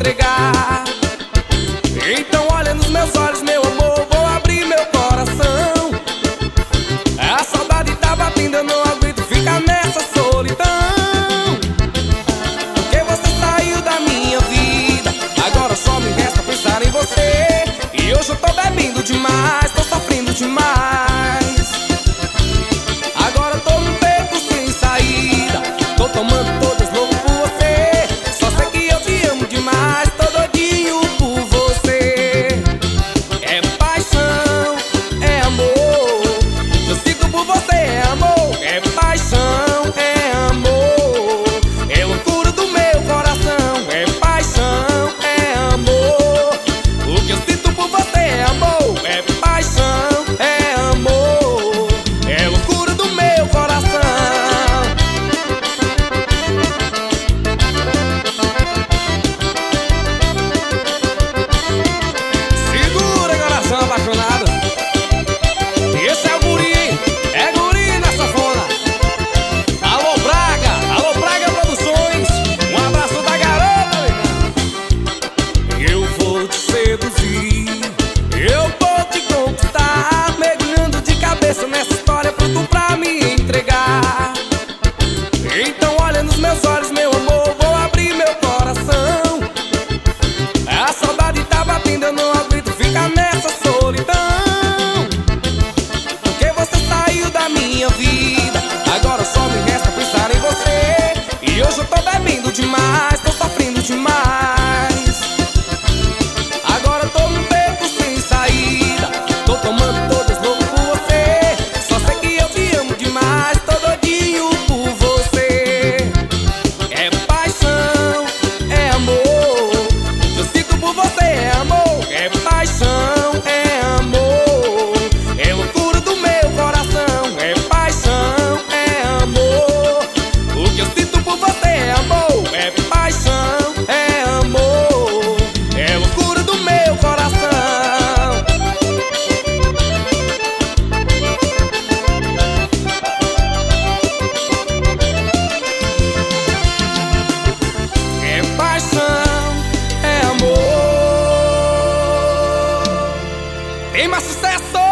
entregar. Então olha nos meus olhos, meu amor, vou abrir meu coração. A saudade tá batendo, eu não aguento ficar nessa solidão. Porque você saiu da minha vida, agora só me resta pensar em você. E hoje eu tô bebendo demais, tô sofrendo demais. Agora eu tô num beco sem saída, tô tomando todas louco por você. Só sei que eu te amo demais, tô doidinho por você. É paixão, é amor, eu sinto por você, é amor. É paixão, é amor, é loucura do meu coração. É paixão, é amor, o que eu sinto por você, é amor. É paixão, é amor, é loucura do meu coração. Segura, coração apaixonado. Esse é o guri na sanfona. Alô Braga Produções. Um abraço da garota, legal. Eu vou te seduzir, eu vou te conquistar, mergulhando de cabeça nessa história, pronto pra me entregar. Então olha nos meus olhos, meu amor, vou abrir meu coração. A saudade tá batendo, eu não aguento ficar nessa solidão. Porque você saiu da minha vida, agora só me resta pensar em você. E hoje eu tô bebendo demais, tô sofrendo demais. Agora eu tô num beco sem saída, tô tomando todas louco por você. Só sei que eu te amo demais, tô doidinho por você. É paixão, é amor, eu sinto por você, é amor. É paixão, é amor, é loucura do meu coração. É paixão, é amor, o que eu sinto por você, é amor. É paixão, é amor, é loucura do meu coração. É paixão, é amor. Tem mais sucesso!